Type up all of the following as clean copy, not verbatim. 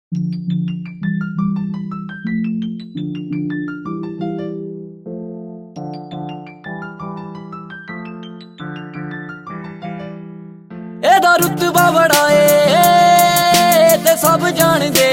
ਇਹਦਾ ਰੁਤਬਾ ਬੜਾ ਏ ਤੇ ਸਭ ਜਾਣਦੇ,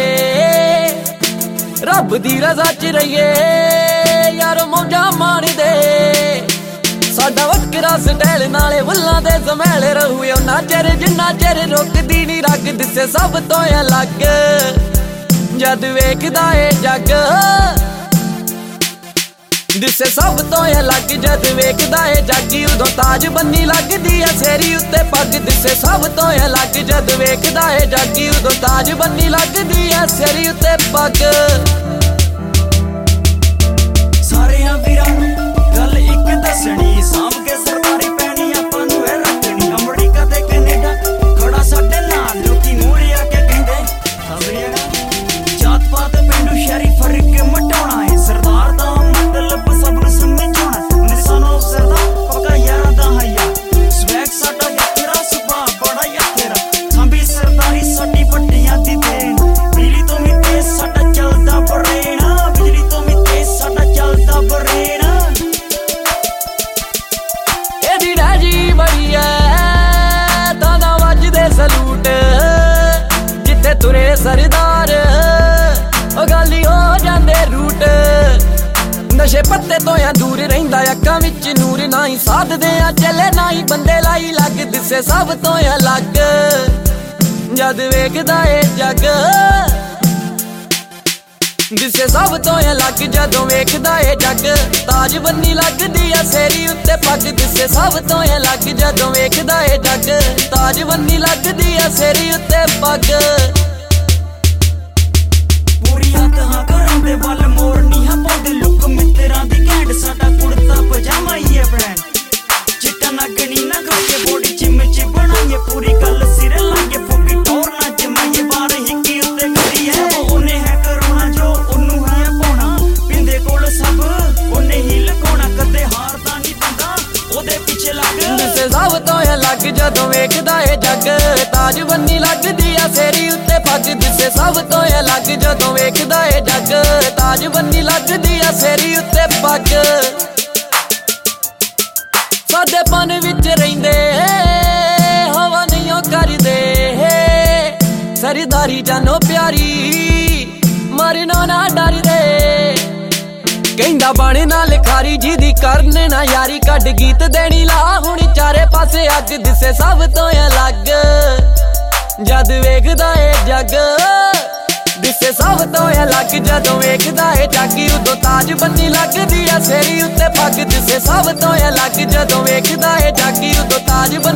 ਰੱਬ ਦੀ ਰਜ਼ਾ ਚ ਰਹੀਏ ਯਾਰ ਮੌਜਾਂ ਮਾਣਦੇ। ਸਾਡਾ ਵੱਖਰਾ ਸਟਾਈਲ ਨਾਲੇ ਫੁੱਲਾਂ ਦੇ ਜ਼ਮੈਲ ਰਹੂ ਉਹਨਾਂ ਚਿਰ ਜਿੰਨਾ ਚਿਰ ਰੁਕਦੀ ਨੀ ਰੱਗ ਦਿਸੇ ਸਭ ਤੋਂ ਅਲੱਗ। ਜਦ ਵੇਖਦਾ ਏ ਜੱਗ ਦਿਸੇ ਸਭ ਤੋਂ ਅਲੱਗ, ਜਦ ਵੇਖਦਾ ਏ ਜਾਗੀ ਉਦੋਂ ਤਾਜ ਬੰਨੀ ਲੱਗਦੀ ਐ ਸੇਰੀ ਉੱਤੇ ਪੱਗ। ਦਿਸੇ ਸਭ ਤੋਂ ਅਲੱਗ, ਜਦ ਵੇਖਦਾ ਏ ਜਾਗੀ ਉਦੋਂ ਤਾਜ ਬੰਨੀ ਲੱਗਦੀ ਐ ਸੇਰੀ ਉੱਤੇ ਪੱਗ। ਸਾਰਿਆਂ ਵੀਰਾਂ ਨੂੰ ਗੱਲ ਇੱਕ ਦੱਸਣੀ, ਸਾਂਭ ਕੇ ਸਰਦਾਰੀ ਪੈਣੀ ਆਪਾਂ ਨੂੰ ਇਹ ਰੱਖਣੀ। ਅਮਰੀਕਾ ਤੇ ਕੈਨੇਡਾ ਖੜਾ ਸਾਡੇ ਨਾਲ, ਲੋਕੀ ਮੂਹਰੇ ਆ ਕੇ ਕਹਿੰਦੇ ਹਵਰੀਆ। ਜਾਤ ਪਾਤ ਪਿੰਡੂ ਸ਼ਹਿਰੀ ਫਰਕ ਮਟਾਉਣਾ ਏ, ਸਰਦਾਰ ਦਾ ਮਤਲਬ ਸਭ ਨੂੰ ਸਮਝਾਉਣਾ। ਨਿਸ਼ਾਨੋ ਸਰਦਾਰ ਪੱਕਾ ਯਾਰਾਂ ਦਾ ਹਈਆ, ਸਵੈਗ ਸਾਡਾ ਯਾਤਰਾ ਸੁਭਾਅ ਬੜਾ ਯਾਤਰਾ। ਸਾਂਭੀ ਸਰਦਾਰੀ ਸਾਡੀ ਵੱਡੀਆਂ ਦੀ ਦੇਣ, ਬਿਜਲੀ ਤੋਂ ਵੀ ਤੇਜ਼ ਸਾਡਾ ਚੱਲਦਾ ਬਰੇਣਾ, ਬਿਜਲੀ ਤੋਂ ਵੀ ਤੇਜ਼ ਸਾਡਾ ਚੱਲਦਾ ਬਰੇਣਾ। ਇਹਦੀ ਰਾਜੀ ਬੜੀ ਐ ਤਾਂ ਵੱਜਦੇ ਸਲੂਟ, ਜਿੱਥੇ ਤੁਰੇ ਸਰਦਾਰ ਉਹ ਗਾਲੀ ਹੋ ਜਾਂਦੇ ਰੂਟ। ਨਸ਼ੇ ਪੱਤੇ ਤੋਂ ਆ ਦੂਰ ਰਹਿੰਦਾ, ਅੱਖਾਂ ਵਿੱਚ ਨੂਰ ਨਾ ਹੀ ਸਾਧਦੇ ਆ ਚੱਲੇ ਨਾ ਹੀ ਬੰਦੇ ਲਾਈ ਲੱਗ। ਦਿਸੇ ਸਭ ਤੋਂ ਅਲੱਗ, ਜਦ ਵੇਖਦਾ ਏ ਜੱਗ ਦਿਸੇ ਸਭ ਤੋਂ ਅਲੱਗ, ਜਦੋਂ ਵੇਖਦਾ ਏ ਜੱਗ ਤਾਜ ਬੰਨੀ ਲੱਗਦੀ ਆ ਸੇਰੀ ਉੱਤੇ ਪੱਗ। ਦਿਸੇ ਸਭ ਤੋਂ ਅਲੱਗ, ਜਦੋਂ ਵੇਖਦਾ ਏ ਜੱਗ ਤਾਜ ਬੰਨੀ ਲੱਗਦੀ ਆ ਸੇਰੀ ਉੱਤੇ ਪੱਗ। ਪੂਰੀਆਂ ਤਹਾਂ ਘਰਾਂ ਦੇ ਵੱਲ ਮੋਰਨੀ ਹਾਂ ਪਾਉਂਦੇ ਲੁੱਕ ਮਿੱਤਰਾਂ ਦੀ ਘੈਂਟ, ਸਾਡਾ ਕੁੜਤਾ ਪਜਾਮਾ ਹੀ ਹੈ ਬ੍ਰੈਂਡ। ਚਿੱਟਾ ਨਗਣੀ ਨਾ ਗੋਕੇ ਬੋਡੀ ਜਿਮ ਚ ਬਣਾਈਏ, ਪੂਰੀ ਗੱਲ ਸਿਰ ਲਾਂਗੇ ਫੁੱਕੀ ਟੋਰ ਨਾ ਜਮਾਈਏ। ਬਾਰ ਹਿੱਕੀ ਉੱਤੇ ਕਰੀ ਹੈ ਉਹਨੇ ਹੈ ਕਰੋਨਾ, ਜੋ ਉਹਨੂੰ ਹੈ ਪਾਉਣਾ ਪਿੰਦੇ ਕੋਲ ਸਭ ਉਹਨੇ ਹੀ ਲਗਾਉਣਾ। ਕਦੇ ਹਾਰਦਾ ਨਹੀਂ ਬੰਦਾ ਉਹਦੇ ਪਿੱਛੇ ਲੱਗ। ਦਿਸੇ ਸਭ ਤੋਂ ਅਲੱਗ, ਜਦੋਂ ਵੇਖਦਾ ਏ ਜੱਗ ਤਾਜ ਬੰਨੀ ਲੱਗਦੀ ਆ ਸੇਰੀ ਉੱਤੇ ਪੱਗ। ਦਿਸੇ ਸਭ ਤੋਂ ਅਲੱਗ, ਜਦੋਂ ਵੇਖਦਾ ਏ ਜੱਗ ਤਾਜ ਬੰਨੀ ਲੱਗਦੀ ਆ ਸੇਰੀ ਉੱਤੇ ਪੱਗ। ਸਾਡੇ ਪਨ ਵਿੱਚ ਰਹਿੰਦੇ ਹਵਾ ਨਹੀਂ ਉਹ ਕਰਦੇ, ਸਰਦਾਰੀ ਜਾਨੋ ਪਿਆਰੀ ਮਰਨਾ ਨਾ ਡਰਦੇ। ਕਹਿੰਦਾ ਬਣ ਨਾ ਲਿਖਾਰੀ ਜਿਹਦੀ ਕਰਨ ਨਾ ਯਾਰੀ, ਕੱਢ ਗੀਤ ਦੇਣੀ ਲਾ ਹੁਣ ਚਾਰੇ ਪਾਸੇ ਅੱਗ। ਦਿਸੇ ਸਭ ਤੋਂ ਅਲੱਗ, ਜਦ ਵੇਖਦਾ ਏ ਜੱਗ ਦਿਸੇ ਸਭ ਤੋਂ ਅਲੱਗ, ਜਦੋਂ ਵੇਖਦਾ ਏ ਜਾਗੀ ਉਦੋਂ ਤਾਜ ਬੰਨੀ ਲੱਗਦੀ ਆ ਸੇਰੀ ਉੱਤੇ ਪੱਗ। ਦਿਸੇ ਸਭ ਤੋਂ ਅਲੱਗ, ਜਦੋਂ ਵੇਖਦਾ ਏ ਜਾਗੀ ਉਦੋਂ ਤਾਜ